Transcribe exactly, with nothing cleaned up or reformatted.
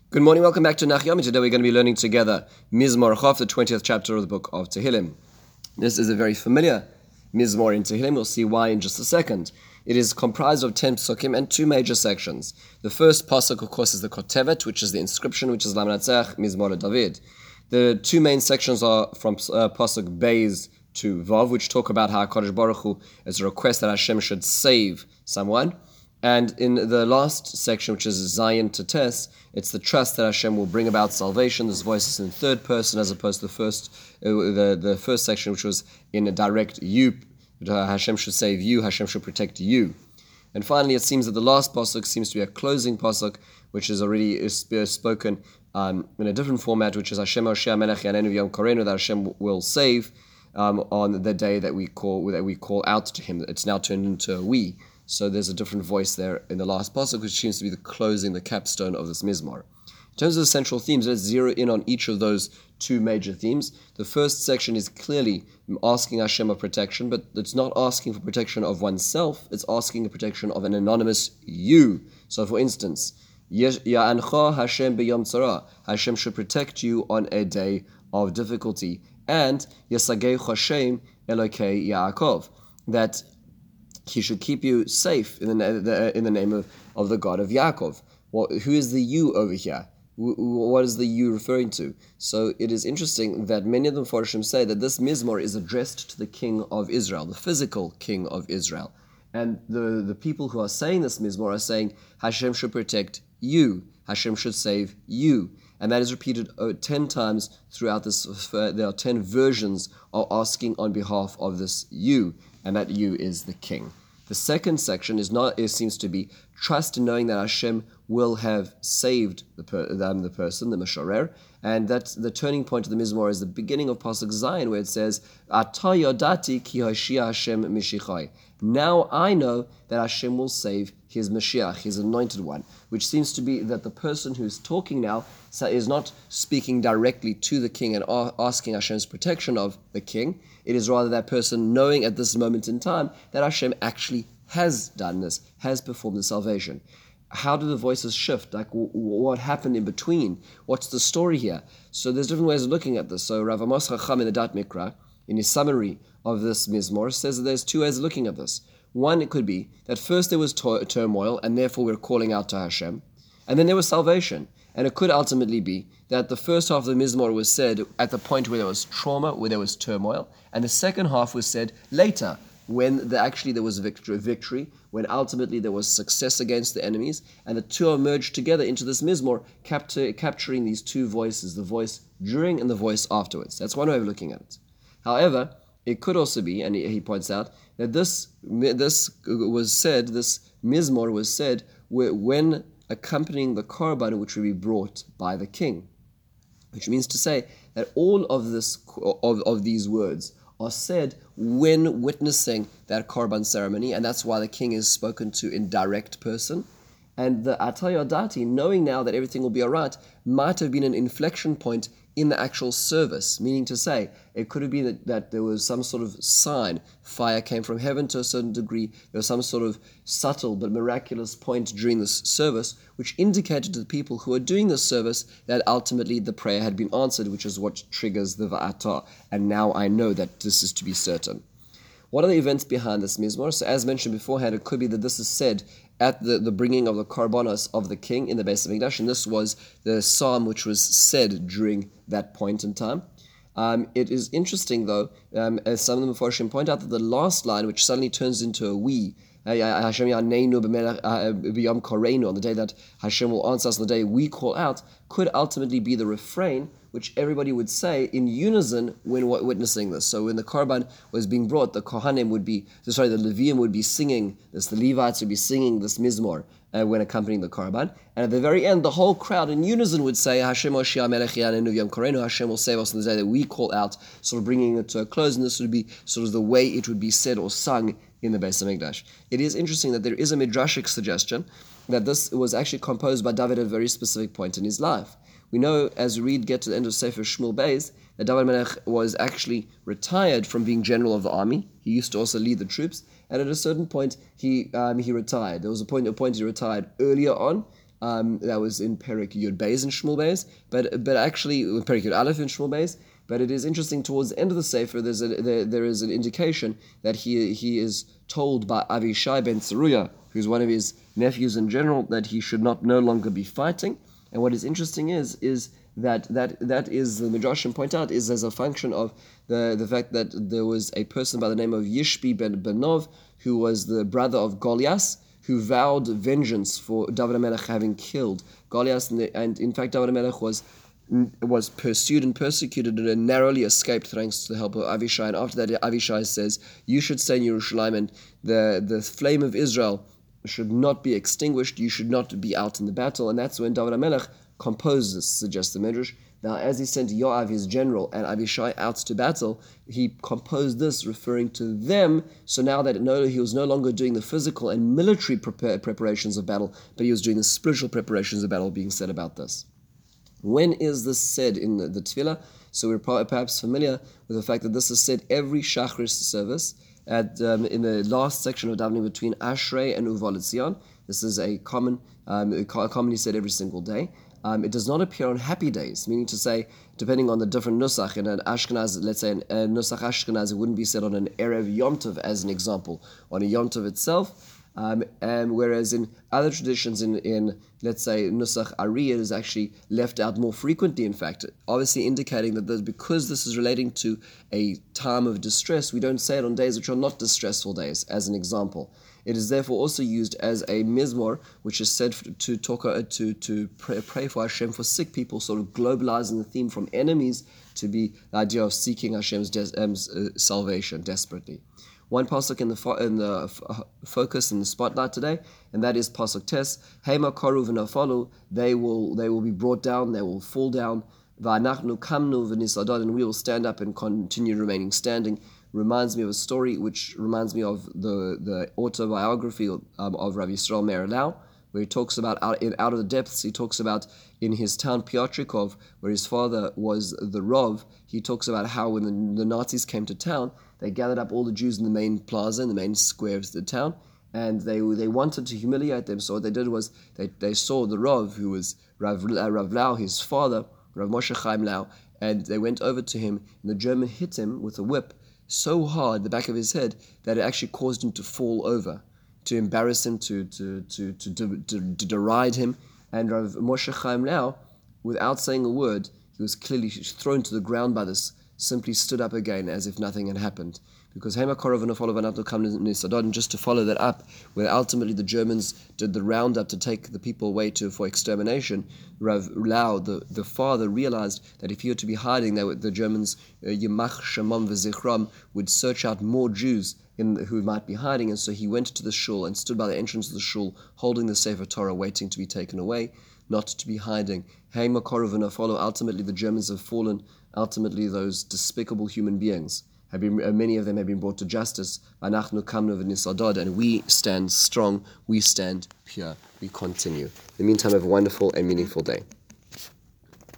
Good morning, welcome back to Nach Yomi. Today we're going to be learning together Mizmor Chof, the twentieth chapter of the book of Tehillim. This is a very familiar Mizmor in Tehillim. We'll see why in just a second. It is comprised of ten psukim and two major sections. The first pasuk, of course, is the Kotevet, which is the inscription, which is Lamenatzach Mizmor David. The two main sections are from uh, pasuk Beis to Vav, which talk about how HaKadosh Baruch Hu is a request that Hashem should save someone. And in the last section, which is Zion to Tes, it's the trust that Hashem will bring about salvation. This voice is in third person as opposed to the first, uh, the, the first section, which was in a direct you. Uh, Hashem should save you, Hashem should protect you. And finally, it seems that the last pasuk seems to be a closing pasuk, which is already uh, spoken um, in a different format, which is Hashem Hoshea Melech Yanenu Yom Korenu, that Hashem will save um, on the day that we call that we call out to Him. It's now turned into a we. So there's a different voice there in the last pasuk, which seems to be the closing, the capstone of this mizmor. In terms of the central themes, let's zero in on each of those two major themes. The first section is clearly asking Hashem of protection, but it's not asking for protection of oneself, it's asking the protection of an anonymous you. So for instance, Ya'ancha Hashem b'yom tzara, Hashem should protect you on a day of difficulty. And Yesagei Hashem Elokei Yaakov, that He should keep you safe in the, the in the name of, of the God of Yaakov. Well, who is the you over here? What is the you referring to? So it is interesting that many of the Mefarshim say that this Mizmor is addressed to the king of Israel, the physical king of Israel. And the, the people who are saying this Mizmor are saying, Hashem should protect you. Hashem should save you. And that is repeated uh, ten times throughout this. Uh, there are ten versions of asking on behalf of this you, and that you is the king. The second section is not. It seems to be trust in knowing that Hashem will have saved the per, um, the person, the Meshorer, and that's the turning point of the Mizmor is the beginning of Pasuk Zion, where it says, "Ata yodati ki Hoshea Hashem mishichai." Now I know that Hashem will save His Mashiach, His anointed one, which seems to be that the person who's talking now is not speaking directly to the king and asking Hashem's protection of the king. It is rather that person knowing at this moment in time that Hashem actually has done this, has performed the salvation. How do the voices shift? Like, w- what happened in between? What's the story here? So there's different ways of looking at this. So Rav Amos Chacham in the Dat Mikra, in his summary of this Mizmor, says that there's two ways of looking at this. One, it could be that first there was to- turmoil, and therefore we're calling out to Hashem, and then there was salvation. And it could ultimately be that the first half of the Mizmor was said at the point where there was trauma, where there was turmoil, and the second half was said later, when the, actually there was victory, victory, when ultimately there was success against the enemies, and the two are merged together into this Mizmor, capture, capturing these two voices, the voice during and the voice afterwards. That's one way of looking at it. However, it could also be, and he, he points out, that this this was said, this Mizmor was said when accompanying the korban which will be brought by the king, which means to say that all of this of, of these words are said when witnessing that korban ceremony, and that's why the king is spoken to in direct person. And the Ata yodati, knowing now that everything will be all right, might have been an inflection point in the actual service, meaning to say, it could have been that, that there was some sort of sign, fire came from heaven to a certain degree, there was some sort of subtle but miraculous point during this service, which indicated to the people who were doing this service that ultimately the prayer had been answered, which is what triggers the Va'ata, and now I know that this is to be certain. What are the events behind this Mizmor? So as mentioned beforehand, it could be that this is said at the, the bringing of the Karbanos of the king in the Beis HaMikdash, and this was the psalm which was said during that point in time. Um, it is interesting, though, um, as some of the Mefarshim point out, that the last line, which suddenly turns into a we, Hashem Yaneinu b'yom korenu, on the day that Hashem will answer us, on the day we call out, could ultimately be the refrain which everybody would say in unison when witnessing this. So when the korban was being brought, the Kohanim would be, sorry, the Leviim would be singing this, the Levites would be singing this Mizmor uh, when accompanying the korban. And at the very end, the whole crowd in unison would say, Hashem Hoshea Melech Yanenu Yom Korenu, Hashem will save us on the day that we call out, sort of bringing it to a close. And this would be sort of the way it would be said or sung in the Beis HaMikdash. It is interesting that there is a midrashic suggestion that this was actually composed by David at a very specific point in his life. We know, as we read, get to the end of Sefer Shmuel Beis, that David Melech was actually retired from being general of the army. He used to also lead the troops, and at a certain point, he um, he retired. There was a point, a point he retired earlier on, Um, that was in Perek Yud Beis and Shmuel Beis, but but actually Perek Yud Aleph and Shmuel Beis. But it is interesting, towards the end of the Sefer, there's a, there, there is an indication that he he is told by Avishai ben Tzeruya, who's one of his nephews in general, that he should not no longer be fighting. And what is interesting is is that that that is, the Midrashim point out, is as a function of the, the fact that there was a person by the name of Yishbi ben Benov, who was the brother of Goliath, who vowed vengeance for David HaMelech having killed Goliath, and, the, and in fact David HaMelech was was pursued and persecuted and narrowly escaped thanks to the help of Avishai. And after that, Avishai says, you should stay in Yerushalayim, and the, the flame of Israel should not be extinguished, you should not be out in the battle. And that's when David HaMelech composed this, suggests the Midrash. Now, as he sent Yoav, his general, and Avishai out to battle, he composed this referring to them. So now that no, he was no longer doing the physical and military prepare, preparations of battle, but he was doing the spiritual preparations of battle being said about this. When is this said in the, the Tefillah? So we're perhaps familiar with the fact that this is said every Shachris service at um, in the last section of davening between Ashrei and Uval Etzion. This is a common, um, commonly said every single day. Um, it does not appear on happy days, meaning to say, depending on the different nusach, in an Ashkenaz, let's say an, a nusach Ashkenaz, it wouldn't be said on an Erev Yom Tov, as an example, on a Yom Tov itself. Um, and whereas in other traditions, in, in let's say Nusach Ari, it is actually left out more frequently, in fact, obviously indicating that there's, because this is relating to a time of distress, we don't say it on days which are not distressful days, as an example. It is therefore also used as a mizmor, which is said to talk uh, to to pray, pray for Hashem for sick people, sort of globalizing the theme from enemies to be the idea of seeking Hashem's des- um, uh, salvation desperately. One pasuk in the fo- in the f- focus in the spotlight today, and that is pasuk tes. Hema karu v'nafalu. They will they will be brought down. They will fall down. V'anachnu kamnu v'nisadad, and we will stand up and continue remaining standing. Reminds me of a story which reminds me of the the autobiography um, of Rav Yisrael Meir Lau, where he talks about out in Out of the Depths. He talks about in his town Piotrikov, where his father was the Rav. He talks about how when the, the Nazis came to town, they gathered up all the Jews in the main plaza, in the main square of the town, and they they wanted to humiliate them. So what they did was they, they saw the Rav, who was Rav, uh, Rav Lau, his father, Rav Moshe Chaim Lau, and they went over to him, and the German hit him with a whip so hard, the back of his head, that it actually caused him to fall over, to embarrass him, to to to to, to, to, to deride him. And Rav Moshe Chaim Lau, without saying a word, he was clearly thrown to the ground by this, simply stood up again as if nothing had happened. Because Hema Korov and follow Vanatu come Nisadod, and just to follow that up, where ultimately the Germans did the roundup to take the people away to for extermination, Rav Lau, the, the father, realized that if he were to be hiding, they would, the Germans, Yemach Shemam V'Zichram, would search out more Jews in the, who might be hiding, and so he went to the shul and stood by the entrance of the shul, holding the Sefer Torah, waiting to be taken away, not to be hiding. Hema Korov and follow. Ultimately, the Germans have fallen. Ultimately, those despicable human beings have been, uh, many of them have been brought to justice. Anachnu kamnu v'nisadad, and we stand strong, we stand pure, we continue. In the meantime, have a wonderful and meaningful day.